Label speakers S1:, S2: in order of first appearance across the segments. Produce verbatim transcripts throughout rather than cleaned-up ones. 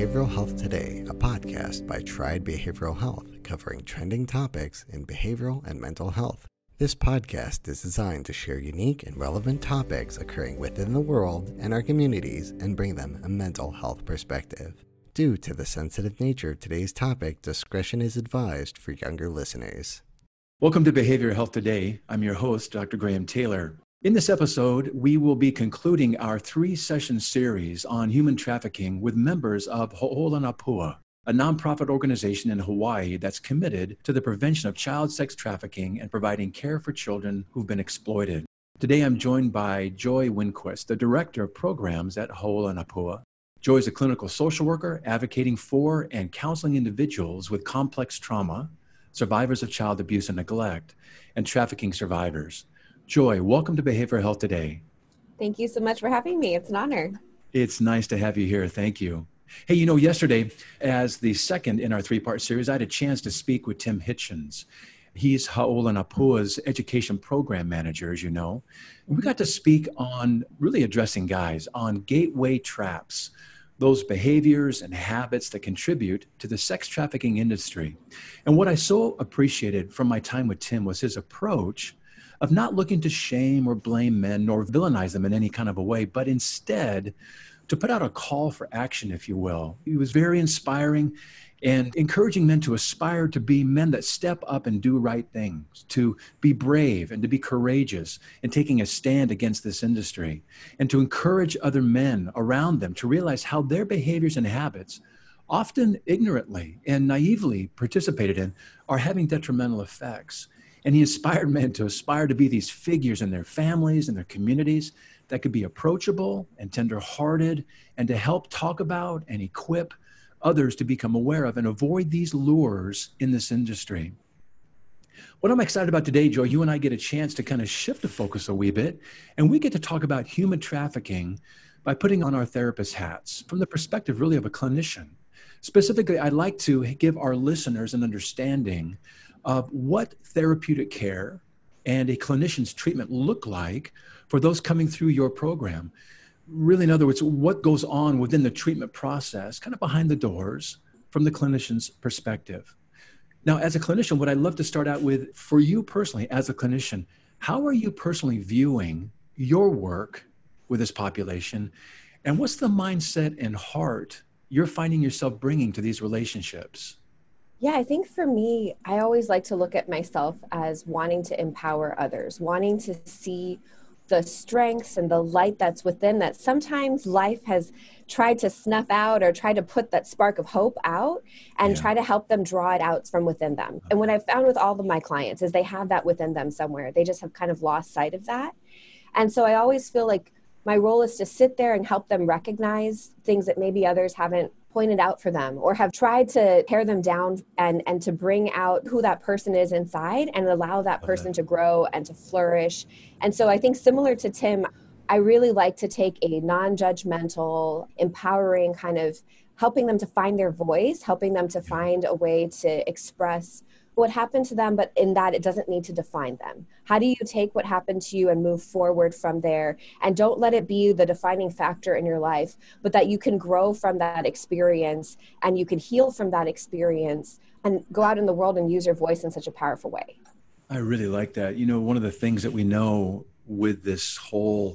S1: Behavioral Health Today, a podcast by Triad Behavioral Health covering trending topics in behavioral and mental health. This podcast is designed to share unique and relevant topics occurring within the world and our communities and bring them a mental health perspective. Due to the sensitive nature of today's topic, discretion is advised for younger listeners.
S2: Welcome to Behavioral Health Today. I'm your host, Doctor Graham Taylor. In this episode, we will be concluding our three-session series on human trafficking with members of Ho'olanapua, a nonprofit organization in Hawaii that's committed to the prevention of child sex trafficking and providing care for children who've been exploited. Today, I'm joined by Joy Winquist, the Director of Programs at Ho'olanapua. Joy is a clinical social worker advocating for and counseling individuals with complex trauma, survivors of child abuse and neglect, and trafficking survivors. Joy, welcome to Behavioral Health Today.
S3: Thank you so much for having me. It's an honor.
S2: It's nice to have you here. Thank you. Hey, you know, yesterday, as the second in our three-part series, I had a chance to speak with Tim Hitchens. He's Ho'olanapua's education program manager, as you know. And we got to speak on really addressing guys on gateway traps, those behaviors and habits that contribute to the sex trafficking industry. And what I so appreciated from my time with Tim was his approach of not looking to shame or blame men nor villainize them in any kind of a way, but instead to put out a call for action, if you will. He was very inspiring and encouraging men to aspire to be men that step up and do right things, to be brave and to be courageous in taking a stand against this industry, and to encourage other men around them to realize how their behaviors and habits, often ignorantly and naively participated in, are having detrimental effects. And he inspired men to aspire to be these figures in their families and their communities that could be approachable and tender-hearted, and to help talk about and equip others to become aware of and avoid these lures in this industry. What I'm excited about today, Joy, you and I get a chance to kind of shift the focus a wee bit, and we get to talk about human trafficking by putting on our therapist hats from the perspective really of a clinician. Specifically, I'd like to give our listeners an understanding of what therapeutic care and a clinician's treatment look like for those coming through your program. Really, in other words, what goes on within the treatment process, kind of behind the doors from the clinician's perspective. Now, as a clinician, what I'd love to start out with, for you personally, as a clinician, how are you personally viewing your work with this population? And what's the mindset and heart you're finding yourself bringing to these relationships?
S3: Yeah, I think for me, I always like to look at myself as wanting to empower others, wanting to see the strengths and the light that's within that. Sometimes life has tried to snuff out or try to put that spark of hope out and yeah. try to help them draw it out from within them. And what I've found with all of my clients is they have that within them somewhere. They just have kind of lost sight of that. And so I always feel like my role is to sit there and help them recognize things that maybe others haven't pointed out for them or have tried to tear them down, and, and to bring out who that person is inside and allow that person okay. to grow and to flourish. And so I think similar to Tim, I really like to take a non-judgmental, empowering kind of helping them to find their voice, helping them to find a way to express what happened to them, but in that it doesn't need to define them. How do you take what happened to you and move forward from there? And don't let it be the defining factor in your life, but that you can grow from that experience and you can heal from that experience and go out in the world and use your voice in such a powerful way.
S2: I really like that. You know, one of the things that we know with this whole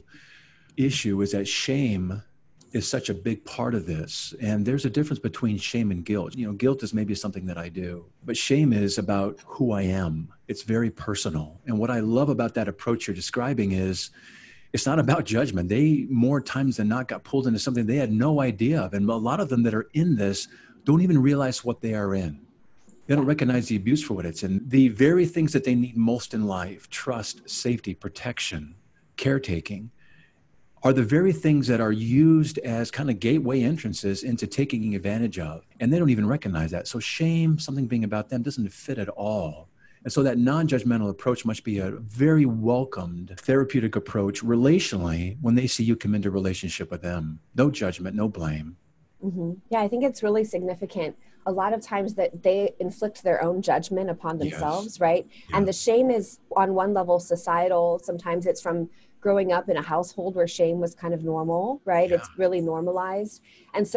S2: issue is that shame is such a big part of this. And there's a difference between shame and guilt. You know, guilt is maybe something that I do, but shame is about who I am. It's very personal. And what I love about that approach you're describing is it's not about judgment. They more times than not got pulled into something they had no idea of. And a lot of them that are in this don't even realize what they are in. They don't recognize the abuse for what it's in. The very things that they need most in life, trust, safety, protection, caretaking, are the very things that are used as kind of gateway entrances into taking advantage of. And they don't even recognize that. So shame, something being about them, doesn't fit at all. And so that non-judgmental approach must be a very welcomed therapeutic approach relationally when they see you come into relationship with them. No judgment, no blame.
S3: Mm-hmm. Yeah, I think it's really significant. A lot of times that they inflict their own judgment upon themselves, yes. right? Yeah. And the shame is on one level societal. Sometimes it's from growing up in a household where shame was kind of normal, right? Yeah. It's really normalized. And so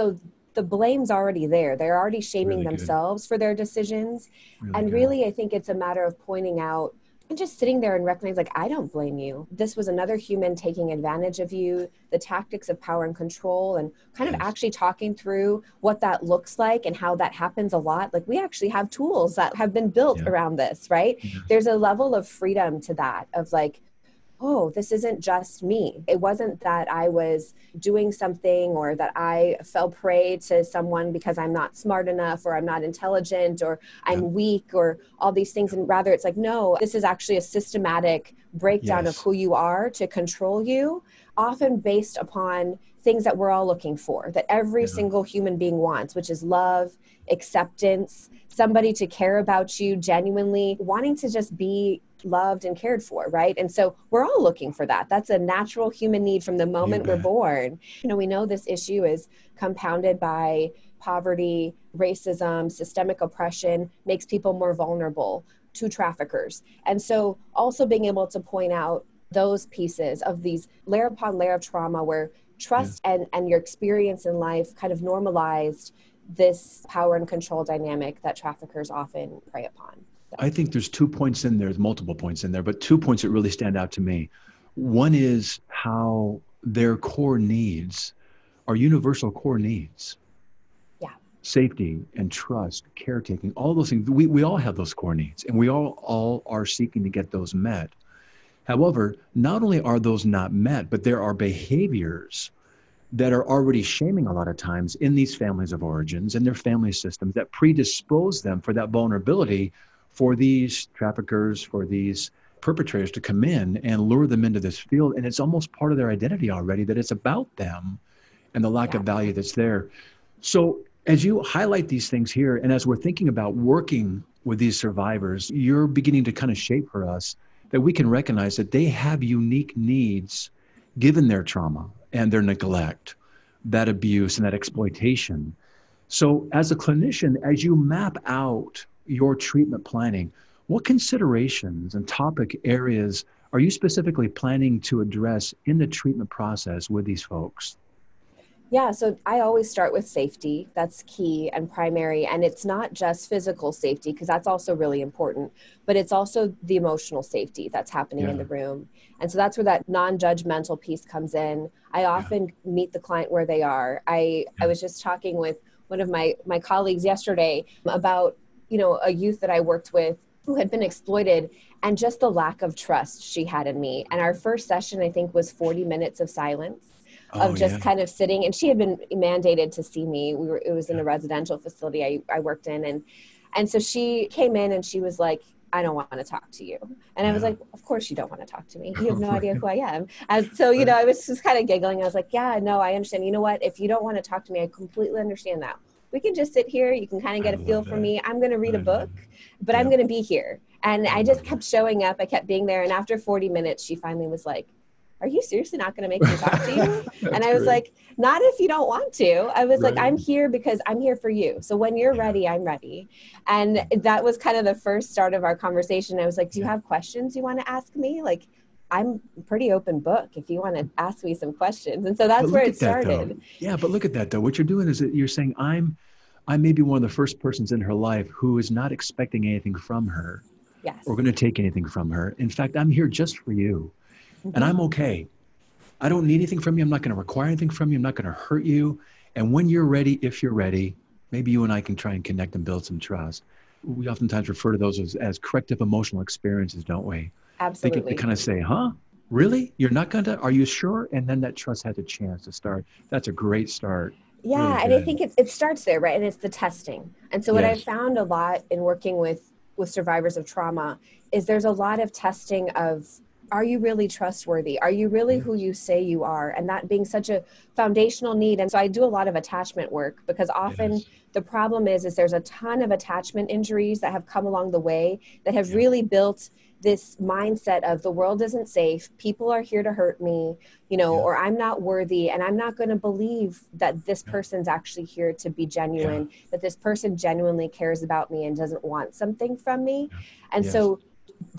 S3: the blame's already there. They're already shaming
S2: Really good.
S3: themselves for their decisions.
S2: Really
S3: and
S2: good.
S3: really, I think it's a matter of pointing out and just sitting there and recognizing, like, I don't blame you. This was another human taking advantage of you, the tactics of power and control, and kind
S2: Yes.
S3: of actually talking through what that looks like and how that happens a lot. Like, we actually have tools that have been built
S2: Yeah.
S3: around this, right?
S2: Yeah.
S3: There's a level of freedom to that, of like, oh, this isn't just me. It wasn't that I was doing something or that I fell prey to someone because I'm not smart enough or I'm not intelligent or I'm
S2: Yeah.
S3: weak or all these things. And rather it's like, no, this is actually a systematic breakdown
S2: Yes.
S3: of who you are to control you, often based upon things that we're all looking for, that every
S2: Yeah.
S3: single human being wants, which is love, acceptance, somebody to care about you genuinely, wanting to just be loved and cared for, right? And so we're all looking for that. That's a natural human need from the moment we're
S2: bet.
S3: born. You know, we know this issue is compounded by poverty, racism, systemic oppression, makes people more vulnerable to traffickers. And so also being able to point out those pieces of these layer upon layer of trauma where trust
S2: Yes.
S3: and, and your experience in life kind of normalized this power and control dynamic that traffickers often prey upon. So.
S2: I think there's two points in there, there's multiple points in there, but two points that really stand out to me. One is how their core needs are universal core needs.
S3: Yeah.
S2: Safety and trust, caretaking, all those things. We, we all have those core needs and we all, all are seeking to get those met. However, not only are those not met, but there are behaviors that are already shaming a lot of times in these families of origins and their family systems that predispose them for that vulnerability for these traffickers, for these perpetrators to come in and lure them into this field. And it's almost part of their identity already that it's about them and the lack
S3: Yeah.
S2: of value that's there. So as you highlight these things here, and as we're thinking about working with these survivors, you're beginning to kind of shape for us that we can recognize that they have unique needs given their trauma and their neglect, that abuse and that exploitation. So as a clinician, as you map out your treatment planning, what considerations and topic areas are you specifically planning to address in the treatment process with these folks?
S3: Yeah, so I always start with safety. That's key and primary. And it's not just physical safety, because that's also really important, but it's also the emotional safety that's happening
S2: Yeah.
S3: in the room. And so that's where that non-judgmental piece comes in. I often yeah. meet the client where they are. I, yeah. I was just talking with one of my, my colleagues yesterday about, you know, a youth that I worked with who had been exploited and just the lack of trust she had in me. And our first session, I think, was forty minutes of silence. Of
S2: Oh,
S3: just
S2: yeah.
S3: kind of sitting, and she had been mandated to see me. We were, it was in a residential facility I, I worked in. And, and so she came in and she was like, I don't want to talk to you. And
S2: Yeah.
S3: I was like, of course you don't want to talk to me. You have no idea who I am. As, so, you know, I was just kind of giggling. I was like, yeah, no, I understand. You know what? If you don't want to talk to me, I completely understand that. We can just sit here. You can kind of get
S2: I
S3: a feel
S2: love
S3: for
S2: that.
S3: me. I'm going to read
S2: I
S3: a book, but
S2: Yeah.
S3: I'm going to be here. And
S2: I
S3: I just
S2: love
S3: kept
S2: that.
S3: showing up. I kept being there. And after forty minutes, she finally was like, are you seriously not going to make me talk to you? And I was
S2: great.
S3: like, not if you don't want to. I was
S2: Right.
S3: like, I'm here because I'm here for you. So when you're
S2: Yeah.
S3: ready, I'm ready. And that was kind of the first start of our conversation. I was like, do you
S2: Yeah.
S3: have questions you want to ask me? Like, I'm a pretty open book if you want to ask me some questions. And so that's
S2: But
S3: where
S2: look
S3: it
S2: at that,
S3: started.
S2: though. Yeah, but look at that, though. What you're doing is that you're saying, I'm, I may be one of the first persons in her life who is not expecting anything from her
S3: Yes.
S2: or going to take anything from her. In fact, I'm here just for you.
S3: Mhm.
S2: And I'm okay. I don't need anything from you. I'm not going to require anything from you. I'm not going to hurt you. And when you're ready, if you're ready, maybe you and I can try and connect and build some trust. We oftentimes refer to those as, as corrective emotional experiences, don't we? They
S3: Absolutely.
S2: get to kind of say, huh? Really? You're not going to? Are you sure? And then that trust has a chance to start. That's a great start.
S3: Yeah,
S2: Really
S3: and I
S2: good.
S3: think it, it starts there, right? And it's the testing. And so what
S2: Yes.
S3: I found a lot in working with, with survivors of trauma is there's a lot of testing of, are you really trustworthy? Are you really
S2: Yes.
S3: who you say you are? And that being such a foundational need. And so I do a lot of attachment work because often
S2: Yes.
S3: the problem is, is there's a ton of attachment injuries that have come along the way that have
S2: Yeah.
S3: really built this mindset of the world isn't safe. People are here to hurt me, you know,
S2: Yeah.
S3: or I'm not worthy. And I'm not going to believe that this
S2: Yeah.
S3: person's actually here to be genuine, that this person genuinely cares about me and doesn't want something from me.
S2: Yeah.
S3: And
S2: Yes.
S3: so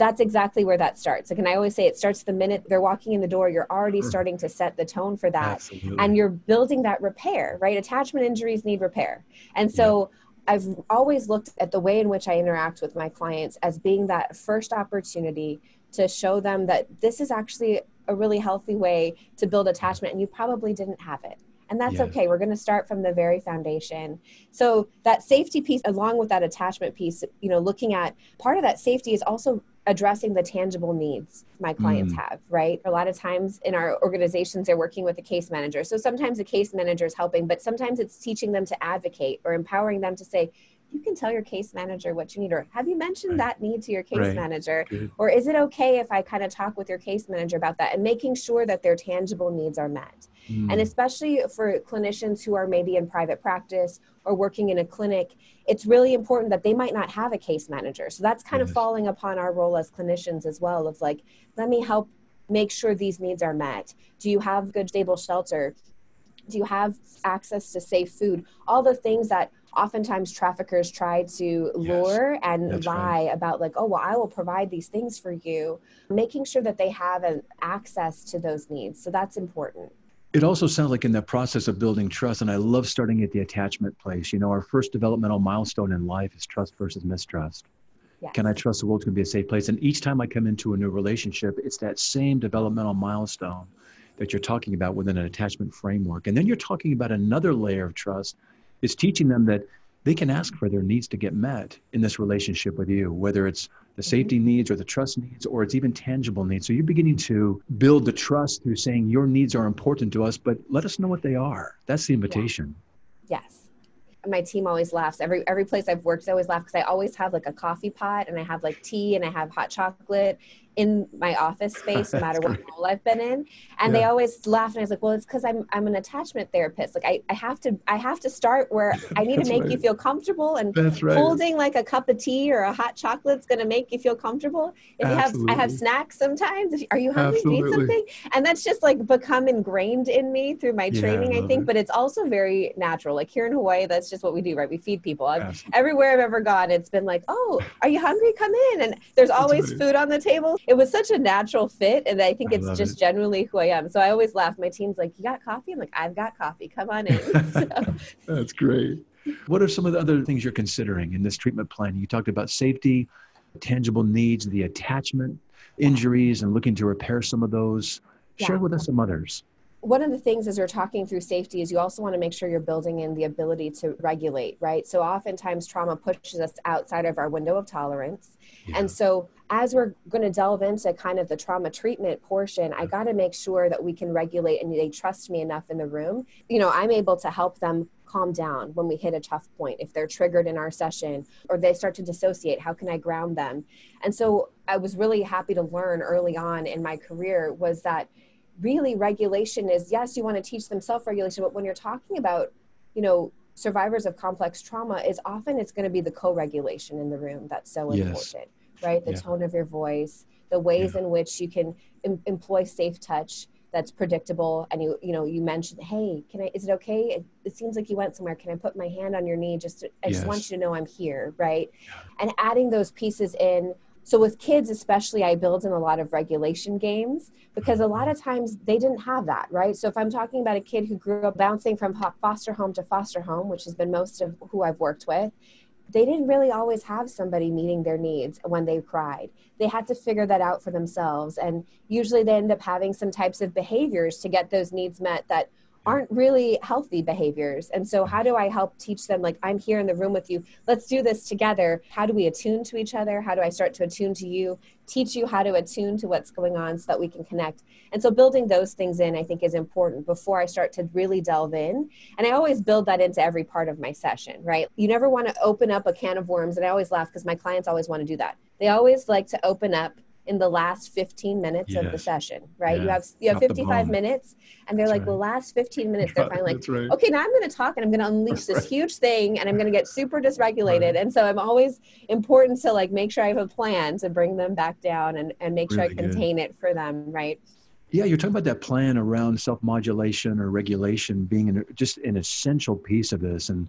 S3: that's exactly where that starts. Like, and I always say it starts the minute they're walking in the door. You're already starting to set the tone for that.
S2: Absolutely.
S3: And you're building that repair, right? Attachment injuries need repair. And so yeah. I've always looked at the way in which I interact with my clients as being that first opportunity to show them that this is actually a really healthy way to build attachment, and you probably didn't have it. And that's yes. okay. We're going to start from the very foundation. So that safety piece, along with that attachment piece, you know, looking at part of that safety is also addressing the tangible needs my clients mm. have, right? A lot of times in our organizations, they're working with a case manager. So sometimes the case manager is helping, but sometimes it's teaching them to advocate or empowering them to say, you can tell your case manager what you need, or have you mentioned right. that need to your case right. manager? Good. Or is it okay if I kind of talk with your case manager about that, and making sure that their tangible needs are met. Mm. And especially for clinicians who are maybe in private practice or working in a clinic, it's really important that they might not have a case manager. So that's kind yes. of falling upon our role as clinicians as well, of like, let me help make sure these needs are met. Do you have good, stable shelter? Do you have access to safe food? All the things that oftentimes traffickers try to lure yes, and lie right. about, like, oh, well, I will provide these things for you, making sure that they have an access to those needs. So that's important.
S2: It also sounds like in the process of building trust, and I love starting at the attachment place. You know, our first developmental milestone in life is trust versus mistrust. Yes. Can I trust the world's going to be a safe place? And each time I come into a new relationship, it's that same developmental milestone that you're talking about within an attachment framework. And then you're talking about another layer of trust. It's teaching them that they can ask for their needs to get met in this relationship with you, whether it's the safety mm-hmm. needs or the trust needs, or it's even tangible needs. So you're beginning to build the trust through saying your needs are important to us, but let us know what they are. That's the invitation.
S3: Yeah. Yes. My team always laughs. Every every place I've worked, they always laugh because I always have like a coffee pot, and I have like tea, and I have hot chocolate in my office space, no matter what role I've been in. And yeah. they always laugh, and I was like, well, it's because I'm I'm an attachment therapist. Like I, I have to I have to start where I need to make right. you feel comfortable, and right. holding like a cup of tea or a hot chocolate is going to make you feel comfortable. If Absolutely. you have I have snacks sometimes. If, are you hungry? Do you need something? And that's just like become ingrained in me through my training, yeah, I, I think. It. But it's also very natural. Like here in Hawaii, that's just what we do, right? We feed people. I've, everywhere I've ever gone, it's been like, oh, are you hungry? Come in. And there's always right. food on the table. It was such a natural fit, and I think it's I just it. generally who I am. So I always laugh. My team's like, you got coffee? I'm like, I've got coffee. Come on in. So.
S2: That's great. What are some of the other things you're considering in this treatment plan? You talked about safety, tangible needs, the attachment, injuries, and looking to repair some of those. Share yeah. with us some others.
S3: One of the things as we're talking through safety is you also want to make sure you're building in the ability to regulate, right? So oftentimes trauma pushes us outside of our window of tolerance. Yeah. And so as we're going to delve into kind of the trauma treatment portion, I got to make sure that we can regulate and they trust me enough in the room. You know, I'm able to help them calm down when we hit a tough point. If they're triggered in our session or they start to dissociate, how can I ground them? And so I was really happy to learn early on in my career was that really regulation is, yes, you want to teach them self-regulation, but when you're talking about, you know, survivors of complex trauma, is often it's going to be the co-regulation in the room that's so yes. important, right? The yeah. tone of your voice, the ways yeah. in which you can em- employ safe touch that's predictable. And you, you know, you mentioned, hey, can I, is it okay? It, it seems like you went somewhere. Can I put my hand on your knee? Just, to, I yes. just want you to know I'm here, right? Yeah. And adding those pieces in. So with kids especially, I build in a lot of regulation games because a lot of times they didn't have that, right? So if I'm talking about a kid who grew up bouncing from foster home to foster home, which has been most of who I've worked with, they didn't really always have somebody meeting their needs when they cried. They had to figure that out for themselves. And usually they end up having some types of behaviors to get those needs met that aren't really healthy behaviors. And so how do I help teach them, like, I'm here in the room with you. Let's do this together. How do we attune to each other? How do I start to attune to you? Teach you how to attune to what's going on so that we can connect. And so building those things in, I think, is important before I start to really delve in. And I always build that into every part of my session, right? You never want to open up a can of worms. And I always laugh because my clients always want to do that. They always like to open up in the last fifteen minutes yes. of the session, right? Yes. You have you have fifty-five minutes, and they're That's like, right. the last fifteen minutes, they're finally like, right. okay, now I'm going to talk, and I'm going to unleash this huge thing, and I'm going to get super dysregulated. Right. And so I'm always important to like make sure I have a plan to bring them back down and, and make really sure I contain good. it for them, right?
S2: Yeah, you're talking about that plan around self-modulation or regulation being an, just an essential piece of this. And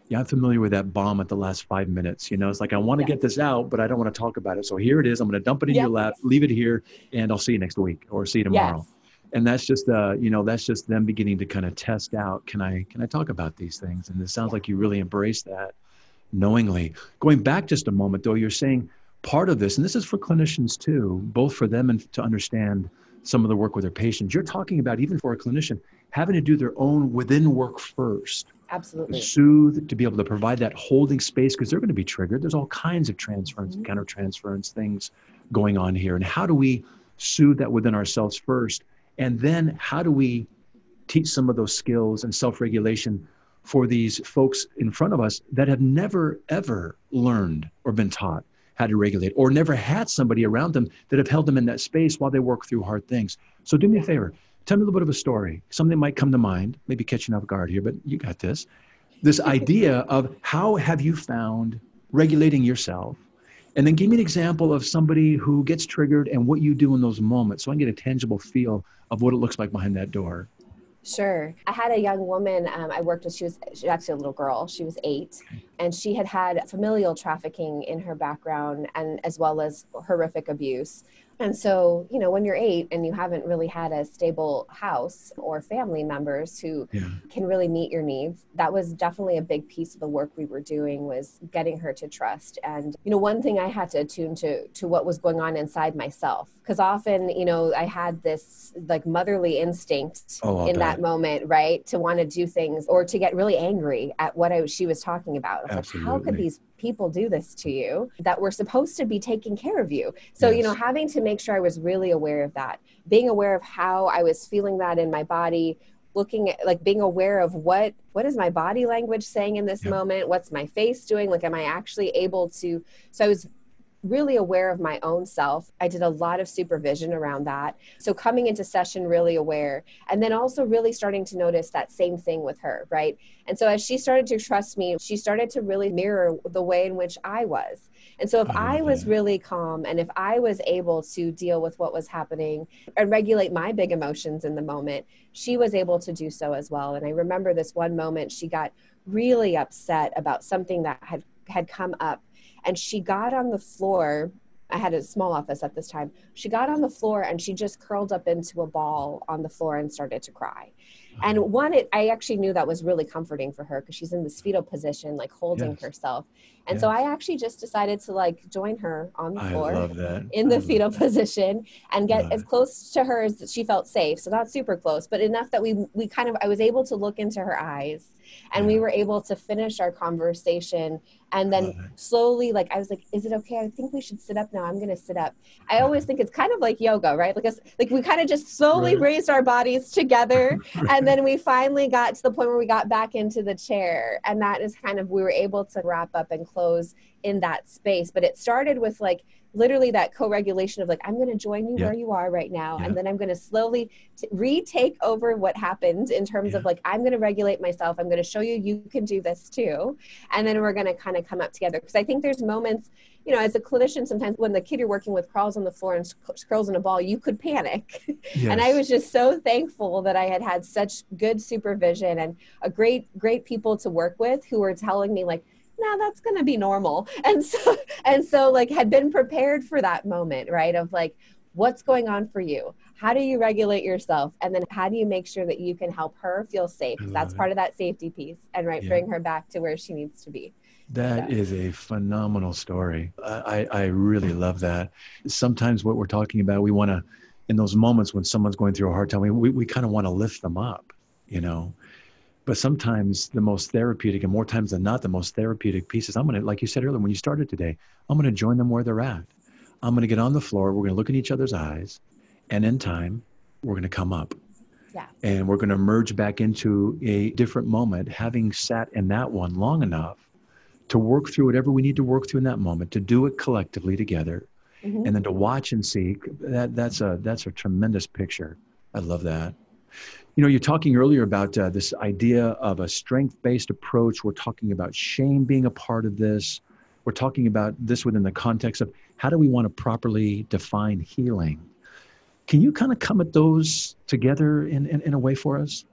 S2: Yeah, I'm familiar with that bomb at the last five minutes. You know, it's like, I want to
S3: Yes.
S2: get this out, but I don't want to talk about it. So here it is. I'm going to dump it in
S3: Yes.
S2: your lap, leave it here, and I'll see you next week or see you tomorrow.
S3: Yes.
S2: And that's just, uh, you know, that's just them beginning to kind of test out, can I, can I talk about these things? And it sounds
S3: Yeah.
S2: like you really embrace that knowingly. Going back just a moment though, you're saying part of this, and this is for clinicians too, both for them and to understand some of the work with their patients. You're talking about, even for a clinician, having to do their own within work first.
S3: Absolutely.
S2: To soothe, to be able to provide that holding space, because they're going to be triggered. There's all kinds of transference and
S3: Mm-hmm.
S2: countertransference things going on here. And how do we soothe that within ourselves first? And then how do we teach some of those skills and self-regulation for these folks in front of us that have never, ever learned or been taught how to regulate, or never had somebody around them that have held them in that space while they work through hard things? So do me a favor. Tell me a little bit of a story. Something might come to mind, maybe catching off guard here, but you got this. This idea of how have you found regulating yourself? And then give me an example of somebody who gets triggered and what you do in those moments, so I can get a tangible feel of what it looks like behind that door.
S3: Sure. I had a young woman um, I worked with. She was, she was actually a little girl. She was eight, and she had had familial trafficking in her background, and as well as horrific abuse. And so, you know, when you're eight and you haven't really had a stable house or family members who
S2: Yeah.
S3: can really meet your needs, that was definitely a big piece of the work we were doing, was getting her to trust. And, you know, one thing I had to attune to, to what was going on inside myself, because often, you know, I had this like motherly instinct
S2: Oh, I'll
S3: in
S2: bet.
S3: that moment, right? To want to do things or to get really angry at what I, she was talking about. I was like, how could
S2: Absolutely.
S3: these people do this to you that were supposed to be taking care of you? So, you know,
S2: Yes.
S3: having to make sure I was really aware of that, being aware of how I was feeling that in my body, looking at like being aware of what, what is my body language saying in this
S2: Yep.
S3: moment? What's my face doing? Like, am I actually able to, so I was really aware of my own self. I did a lot of supervision around that. So coming into session really aware, and then also really starting to notice that same thing with her, right? And so as she started to trust me, she started to really mirror the way in which I was. And so if
S2: I
S3: I
S2: love
S3: was
S2: that.
S3: really calm, and if I was able to deal with what was happening and regulate my big emotions in the moment, she was able to do so as well. And I remember this one moment, she got really upset about something that had had come up. And she got on the floor. I had a small office at this time. She got on the floor and she just curled up into a ball on the floor and started to cry. And one, it, I actually knew that was really comforting for her, because she's in this fetal position, like holding
S2: Yes.
S3: herself. And so
S2: Yes.
S3: I actually just decided to like join her on the
S2: I
S3: floor
S2: love that.
S3: in
S2: I
S3: the
S2: love
S3: fetal
S2: that.
S3: position and get
S2: Love
S3: as
S2: it.
S3: close to her as she felt safe. So not super close, but enough that we, we kind of, I was able to look into her eyes, and we
S2: Yeah.
S3: were able to finish our conversation. And
S2: I love
S3: then
S2: it.
S3: slowly, like, I was like, is it okay? I think we should sit up now. I'm going to sit up. I always think it's kind of like yoga, right? Like, us- like we kind of just slowly
S2: Right.
S3: raised our bodies together.
S2: Right.
S3: And then we finally got to the point where we got back into the chair. And that is kind of, we were able to wrap up and close in that space. But it started with like, literally that co-regulation of like, I'm going to join you
S2: Yeah.
S3: where you are right now.
S2: Yeah.
S3: And then I'm going to slowly t- retake over what happened in terms
S2: Yeah.
S3: of like, I'm going to regulate myself. I'm going to show you, you can do this too. And then we're going to kind of come up together. Because I think there's moments, you know, as a clinician, sometimes when the kid you're working with crawls on the floor and sc- curls in a ball, you could panic. And I
S2: Yes.
S3: was just so thankful that I had had such good supervision and a great, great people to work with who were telling me like, no, that's going to be normal. And so, and so like had been prepared for that moment, right? Of like, what's going on for you? How do you regulate yourself? And then how do you make sure that you can help her feel safe?
S2: I
S3: Because that's
S2: love
S3: part
S2: it.
S3: of that safety piece, and right,
S2: Yeah.
S3: bring her back to where she needs to be.
S2: That
S3: So.
S2: is a phenomenal story. I, I I really love that. Sometimes what we're talking about, we want to, in those moments when someone's going through a hard time, we, we, we kind of want to lift them up, you know. But sometimes the most therapeutic, and more times than not, the most therapeutic pieces, I'm going to, like you said earlier, when you started today, I'm going to join them where they're at. I'm going to get on the floor. We're going to look in each other's eyes. And in time, we're going to come up.
S3: Yeah.
S2: And we're going to merge back into a different moment, having sat in that one long enough to work through whatever we need to work through in that moment, to do it collectively together,
S3: Mhm.
S2: and then to watch and see. That that's a that's a tremendous picture. I love that. You know, you're talking earlier about uh, this idea of a strength-based approach. We're talking about shame being a part of this. We're talking about this within the context of how do we want to properly define healing? Can you kind of come at those together in, in, in a way for us?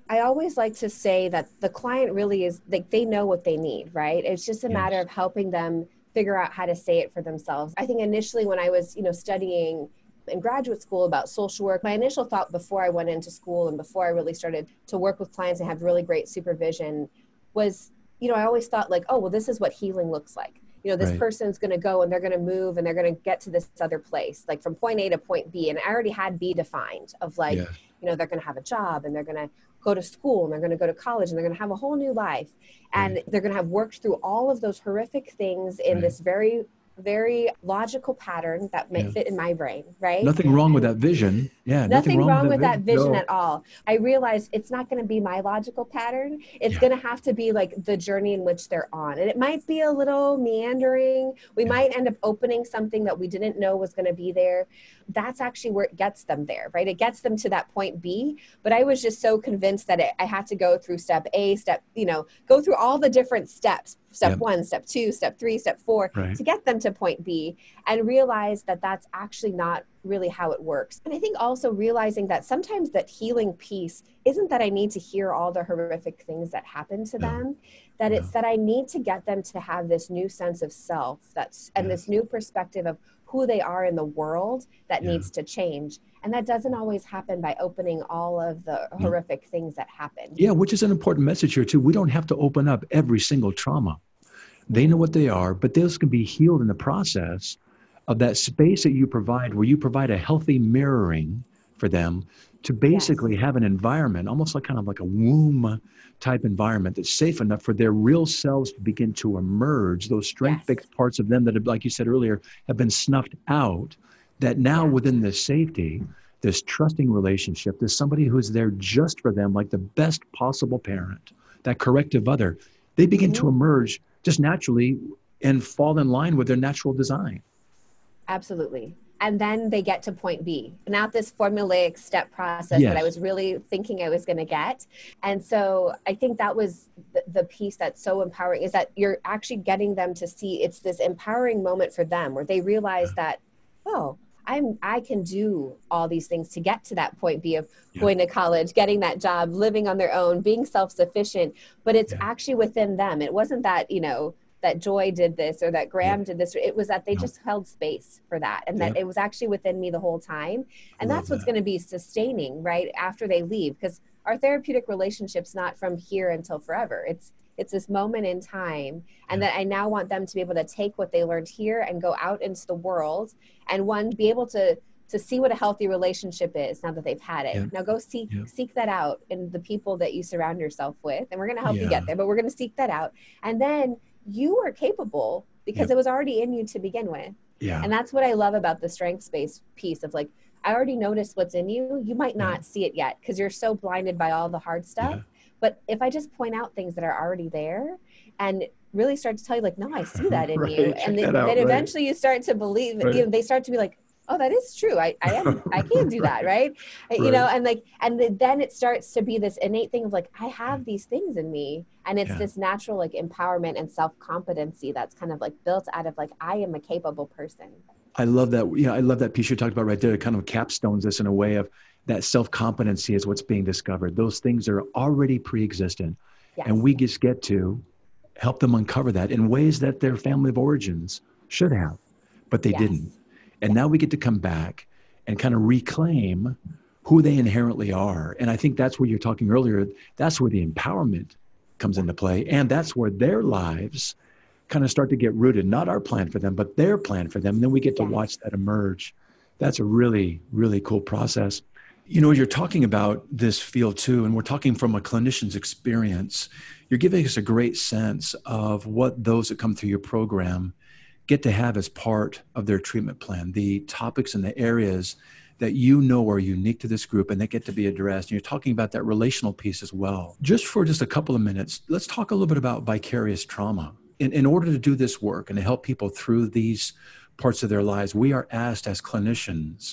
S3: I always like to say that the client really is like, they know what they need, right? It's just a
S2: Yes.
S3: matter of helping them figure out how to say it for themselves. I think initially when I was, you know, studying in graduate school about social work, my initial thought before I went into school and before I really started to work with clients and have really great supervision was, you know, I always thought like, oh, well, this is what healing looks like. You know, this
S2: Right.
S3: person's going to go and they're going to move and they're going to get to this other place, like from point A to point B. And I already had B defined of like,
S2: Yeah.
S3: you know, they're going to have a job and they're going to go to school and they're going to go to college and they're going to have a whole new life. And
S2: Right.
S3: they're going to have worked through all of those horrific things in
S2: Right.
S3: this very, very logical pattern that may
S2: Yeah.
S3: fit in my brain, right?
S2: Nothing wrong with that vision. Yeah.
S3: Nothing wrong with that vision
S2: No.
S3: at all. I realized it's not going to be my logical pattern. It's
S2: Yeah.
S3: going to have to be like the journey in which they're on. And it might be a little meandering. We
S2: Yeah.
S3: might end up opening something that we didn't know was going to be there. That's actually where it gets them there, right? It gets them to that point B. But I was just so convinced that it, I had to go through step A, step, you know, go through all the different steps. Step
S2: Yep.
S3: one, step two, step three, step four,
S2: Right.
S3: to get them to point B, and realize that that's actually not really how it works. And I think also realizing that sometimes that healing piece isn't that I need to hear all the horrific things that happen to
S2: No.
S3: them, that
S2: No.
S3: it's that I need to get them to have this new sense of self that's and
S2: Yes.
S3: this new perspective of who they are in the world that
S2: Yeah.
S3: needs to change. And that doesn't always happen by opening all of the
S2: No.
S3: horrific things that happen.
S2: Yeah, which is an important message here too. We don't have to open up every single trauma. They know what they are, but those can be healed in the process of that space that you provide, where you provide a healthy mirroring for them to basically
S3: Yes.
S2: have an environment, almost like kind of like a womb type environment that's safe enough for their real selves to begin to emerge, those strength-based
S3: Yes.
S2: parts of them that, have, like you said earlier, have been snuffed out, that now
S3: Yeah.
S2: within this safety, this trusting relationship, there's somebody who's there just for them, like the best possible parent, that corrective other, they begin to
S3: Mhm.
S2: emerge just naturally and fall in line with their natural design.
S3: Absolutely. And then they get to point B, not this formulaic step process
S2: Yes.
S3: that I was really thinking I was going to get. And so I think that was the, the piece that's so empowering, is that you're actually getting them to see it's this empowering moment for them where they realize that, oh, I'm, I can do all these things to get to that point B of
S2: Yeah.
S3: going to college, getting that job, living on their own, being self-sufficient, but it's
S2: Yeah.
S3: actually within them. It wasn't that, you know, that Joy did this or that Graham
S2: Yeah.
S3: did this. It was that they
S2: No.
S3: just held space for that, and that
S2: Yeah.
S3: it was actually within me the whole time. And
S2: Love
S3: that's what's
S2: that.
S3: going to be sustaining right after they leave, because our therapeutic relationship's not from here until forever. It's it's this moment in time, and
S2: Yeah.
S3: that I now want them to be able to take what they learned here and go out into the world, and one, be able to to see what a healthy relationship is now that they've had it.
S2: Yeah.
S3: Now go seek
S2: Yeah.
S3: seek that out in the people that you surround yourself with, and we're going to help you
S2: Yeah.
S3: get there, but we're going to seek that out. And then you are capable because
S2: Yep.
S3: it was already in you to begin with.
S2: Yeah.
S3: And that's what I love about the strengths based piece of like, I already noticed what's in you. You might not
S2: Yeah.
S3: see it yet because you're so blinded by all the hard stuff.
S2: Yeah.
S3: But if I just point out things that are already there and really start to tell you like, no, I see that in
S2: Right,
S3: you.
S2: check
S3: And
S2: that
S3: then,
S2: out,
S3: then
S2: right.
S3: eventually you start to believe,
S2: Right.
S3: you know, they start to be like, oh, that is true. I, I am, I can do that. Right. You know,
S2: Right.
S3: and like, and then it starts to be this innate thing of like, I have these things in me, and it's
S2: Yeah.
S3: this natural like empowerment and self-competency that's kind of like built out of like, I am a capable person.
S2: I love that. Yeah, I love that piece you talked about right there. It kind of capstones this in a way of that self-competency is what's being discovered. Those things are already pre-existent.
S3: Yes.
S2: And we just get to help them uncover that in ways that their family of origins should have, but they
S3: Yes.
S2: didn't. And now we get to come back and kind of reclaim who they inherently are. And I think that's where you're talking earlier. That's where the empowerment comes into play. And that's where their lives kind of start to get rooted, not our plan for them, but their plan for them. And then we get to
S3: Yes.
S2: watch that emerge. That's a really, really cool process. You know, you're talking about this field too, and we're talking from a clinician's experience. You're giving us a great sense of what those that come through your program get to have as part of their treatment plan, the topics and the areas that you know are unique to this group and that get to be addressed. And you're talking about that relational piece as well. Just for just a couple of minutes, let's talk a little bit about vicarious trauma. In, in order to do this work and to help people through these parts of their lives, we are asked as clinicians,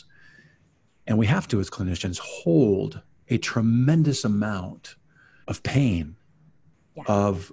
S2: and we have to as clinicians, hold a tremendous amount of pain,
S3: Yeah.
S2: of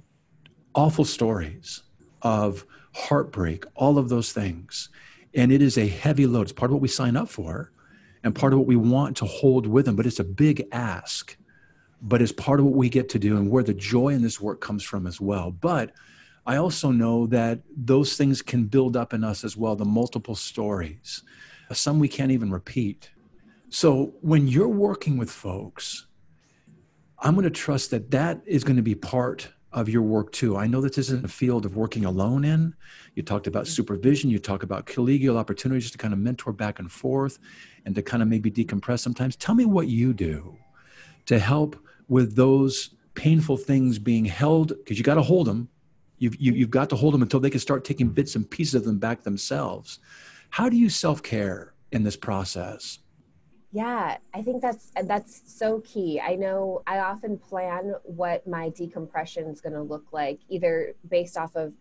S2: awful stories, of heartbreak, all of those things. And it is a heavy load. It's part of what we sign up for and part of what we want to hold with them, but it's a big ask. but it's part of what we get to do and where the joy in this work comes from as well. But I also know that those things can build up in us as well, the multiple stories, some we can't even repeat. So when you're working with folks, I'm going to trust that that is going to be part of your work too. I know that this isn't a field of working alone in. You talked about supervision. You talk about collegial opportunities to kind of mentor back and forth and to kind of maybe decompress sometimes. Tell me what you do to help with those painful things being held, because you got to hold them. You've, you, you've got to hold them until they can start taking bits and pieces of them back themselves. How do you self-care in this process?
S3: Yeah, I think that's that's so key. I know I often plan what my decompression is going to look like, either based off of,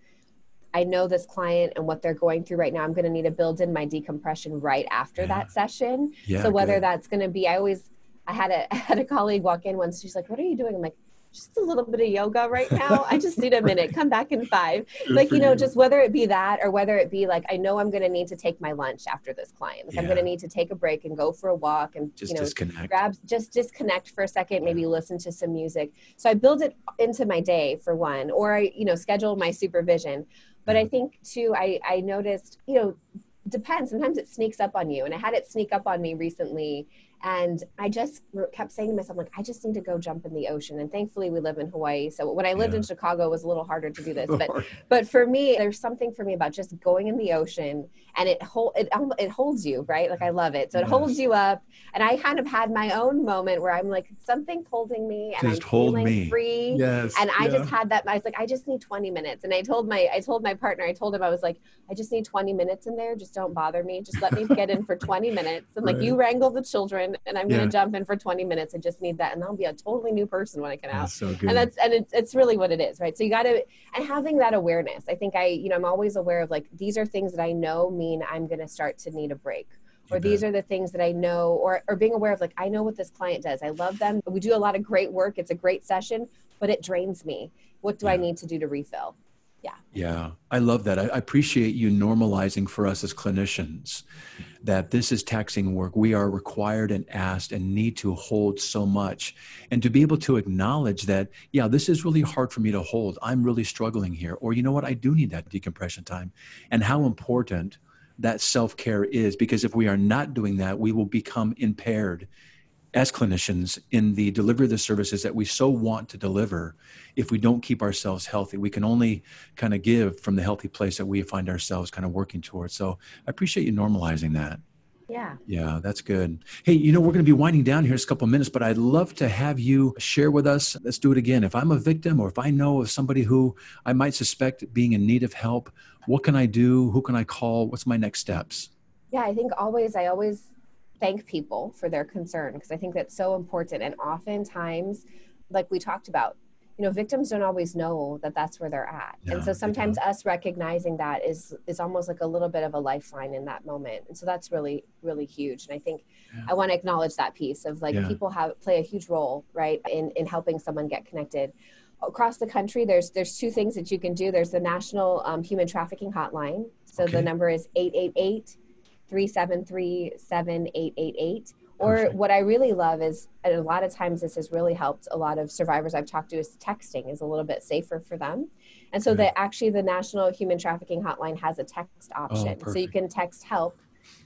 S3: I know this client and what they're going through right now. I'm going to need to build in my decompression right after
S2: Yeah.
S3: that session.
S2: Yeah,
S3: so whether
S2: good.
S3: that's going to be, I always, I had a I had a colleague walk in once. She's like, "What are you doing?" I'm like, "Just a little bit of yoga right now. I just need a minute. Come back in five."
S2: Good
S3: like,
S2: for
S3: you know,
S2: you.
S3: just whether it be that or whether it be like, I know I'm going to need to take my lunch after this client. Like, I'm going
S2: Yeah.
S3: to need to take a break and go for a walk and,
S2: Just
S3: you know,
S2: disconnect.
S3: grab, just disconnect for a second, maybe
S2: Yeah.
S3: listen to some music. So I build it into my day for one, or I, you know, schedule my supervision. But
S2: Yeah.
S3: I think too, I, I noticed, you know, depends. Sometimes it sneaks up on you. And I had it sneak up on me recently. And I just kept saying to myself, like, I just need to go jump in the ocean. And thankfully we live in Hawaii. So when I lived
S2: Yeah.
S3: in Chicago, it was a little harder to do this. But but for me, there's something for me about just going in the ocean, and it hold it it holds you, right? Like, I love it. So it
S2: Yes.
S3: holds you up. And I kind of had my own moment where I'm like, something's holding me and
S2: Just
S3: I'm
S2: hold
S3: feeling
S2: me.
S3: free.
S2: Yes.
S3: And I
S2: yeah.
S3: just had that. I was like, I just need twenty minutes. And I told my I told my partner, I told him, I was like, I just need twenty minutes in there. Just don't bother me. Just let me get in for twenty minutes. And like,
S2: Right.
S3: you wrangle the children and I'm going
S2: Yeah.
S3: to jump in for twenty minutes. I just need that. And I'll be a totally new person when I get out.
S2: That's so good.
S3: And that's, and it's, it's really what it is, right? So you got to, and having that awareness, I think I, you know, I'm always aware of, like, these are things that I know mean I'm going to start to need a break. Or
S2: You
S3: these
S2: bet.
S3: are the things that I know, or, or being aware of, like, I know what this client does. I love them. We do a lot of great work. It's a great session, but it drains me. What do I
S2: Yeah.
S3: need to do to refill? Yeah.
S2: Yeah, I love that. I I appreciate you normalizing for us as clinicians that this is taxing work. We are required and asked and need to hold so much. And to be able to acknowledge that, yeah, this is really hard for me to hold. I'm really struggling here. Or, you know what, I do need that decompression time. And how important that self-care is, because if we are not doing that, we will become impaired as clinicians in the delivery of the services that we so want to deliver. If we don't keep ourselves healthy, we can only kind of give from the healthy place that we find ourselves kind of working towards. So I appreciate you normalizing that.
S3: Yeah.
S2: Yeah, that's good. Hey, you know, we're going to be winding down here in a couple of minutes, but I'd love to have you share with us. Let's do it again. If I'm a victim, or if I know of somebody who I might suspect being in need of help, what can I do? Who can I call? What's my next steps?
S3: Yeah. I think always, I always thank people for their concern, because I think that's so important. And oftentimes, like we talked about, you know, victims don't always know that that's where they're at.
S2: No,
S3: and so
S2: they
S3: sometimes
S2: don't.
S3: us recognizing that is, is almost like a little bit of a lifeline in that moment. And so that's really, really huge. And I think
S2: Yeah.
S3: I want to acknowledge that piece of, like,
S2: Yeah.
S3: people have play a huge role, right, in, in helping someone get connected. Across the country, there's there's two things that you can do. There's the National um, Human Trafficking Hotline. So
S2: Okay.
S3: the number is eight eight eight, three seven three, seven eight eight eight. Or
S2: Perfect.
S3: what I really love is, and a lot of times this has really helped a lot of survivors I've talked to, is texting is a little bit safer for them. And so
S2: Good.
S3: that actually the National Human Trafficking Hotline has a text option. so you
S2: perfect.
S3: can text help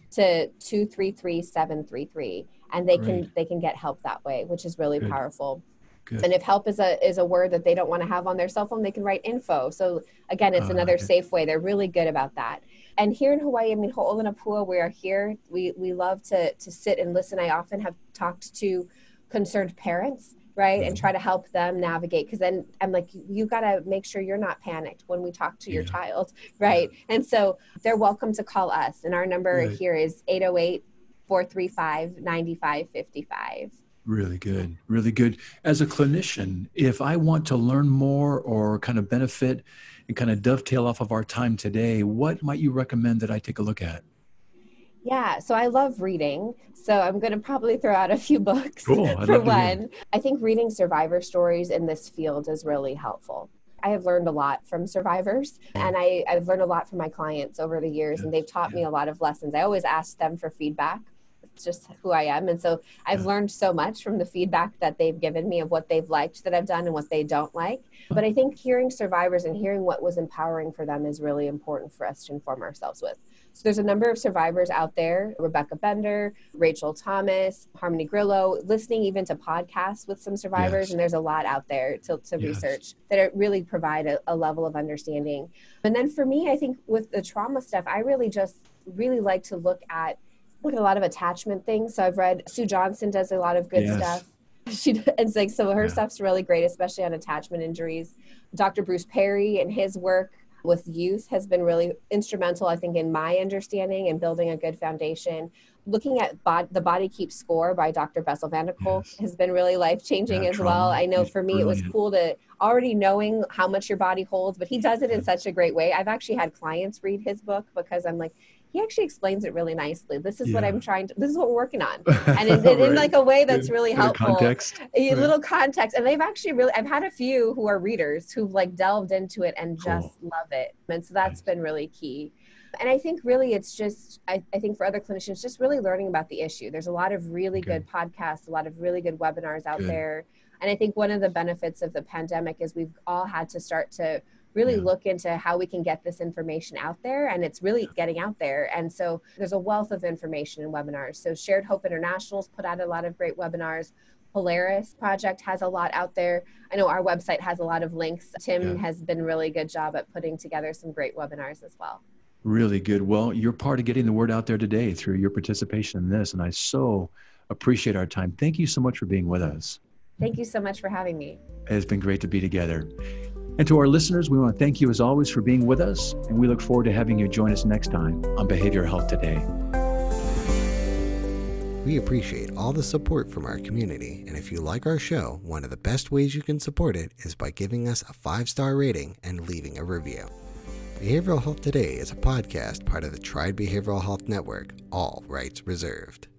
S3: to two three three, seven three three, and they
S2: Great.
S3: can they can get help that way, which is really
S2: Good.
S3: powerful.
S2: Good.
S3: And if help is a is a word that they don't want to have on their cell phone, they can write info. So again, it's
S2: Oh, I
S3: another
S2: like it.
S3: safe way. They're really good about that. And here in Hawaii, I mean, Ho'olanapua, we are here. We we love to to sit and listen. I often have talked to concerned parents, right, and
S2: Mhm.
S3: try to help them navigate. Because then I'm like, you got to make sure you're not panicked when we talk to your
S2: Yeah.
S3: child, right? And so they're welcome to call us. And our number
S2: Good.
S3: here is eight oh eight, four three five, nine five five five.
S2: Really good. Really good. As a clinician, if I want to learn more or kind of benefit and kind of dovetail off of our time today, what might you recommend that I take a look at?
S3: Yeah, so I love reading. So I'm going to probably throw out a few books
S2: Cool. I'd
S3: for
S2: love to hear.
S3: one. I think reading survivor stories in this field is really helpful. I have learned a lot from survivors,
S2: Yeah.
S3: and I, I've learned a lot from my clients over the years, and
S2: Yes,
S3: they've taught me
S2: yeah.
S3: a lot of lessons. I always ask them for feedback It's just who I am. And so I've
S2: Yeah.
S3: learned so much from the feedback that they've given me of what they've liked that I've done and what they don't like. But I think hearing survivors and hearing what was empowering for them is really important for us to inform ourselves with. So there's a number of survivors out there, Rebecca Bender, Rachel Thomas, Harmony Grillo, listening even to podcasts with some survivors.
S2: Yes.
S3: And there's a lot out there to, to
S2: Yes.
S3: research that are, really provide a, a level of understanding. And then for me, I think with the trauma stuff, I really just really like to look at, look at a lot of attachment things. So I've read Sue Johnson does a lot of good
S2: Yes.
S3: stuff. She it's like, so her
S2: Yeah.
S3: stuff's really great, especially on attachment injuries. Doctor Bruce Perry and his work with youth has been really instrumental, I think, in my understanding and building a good foundation. Looking at bod- The Body Keeps Score by Doctor Bessel van der Kolk
S2: Yes.
S3: has been really life-changing
S2: Yeah,
S3: as
S2: trauma
S3: well. I know
S2: is
S3: for me, it was
S2: brilliant.
S3: cool to already knowing how much your body holds, but he does it in
S2: Yeah.
S3: such a great way. I've actually had clients read his book because I'm like, he actually explains it really nicely. This is what
S2: Yeah.
S3: I'm trying to, this is what we're working on. And in, in, in
S2: Right.
S3: like a way that's
S2: Good-
S3: really
S2: bit of
S3: helpful.
S2: context.
S3: A
S2: Right.
S3: little context. And they've actually really, I've had a few who are readers who've like delved into it and just
S2: Cool.
S3: love it. And so that's
S2: Nice.
S3: been really key. And I think really it's just, I, I think for other clinicians, just really learning about the issue. There's a lot of really
S2: Okay.
S3: good podcasts, a lot of really good webinars out
S2: Good.
S3: there. And I think one of the benefits of the pandemic is we've all had to start to really
S2: Yeah.
S3: look into how we can get this information out there, and it's really getting out there. And so there's a wealth of information in webinars. So Shared Hope International's put out a lot of great webinars. Polaris Project has a lot out there. I know our website has a lot of links. Tim
S2: Yeah.
S3: has been really good job at putting together some great webinars as well.
S2: Really good. Well, you're part of getting the word out there today through your participation in this, and I so appreciate our time. Thank you so much for being with us.
S3: Thank you so much for having me.
S2: It's been great to be together. And to our listeners, we want to thank you as always for being with us, and we look forward to having you join us next time on Behavioral Health Today.
S1: We appreciate all the support from our community, and if you like our show, one of the best ways you can support it is by giving us a five-star rating and leaving a review. Behavioral Health Today is a podcast part of the Triad Behavioral Health Network, all rights reserved.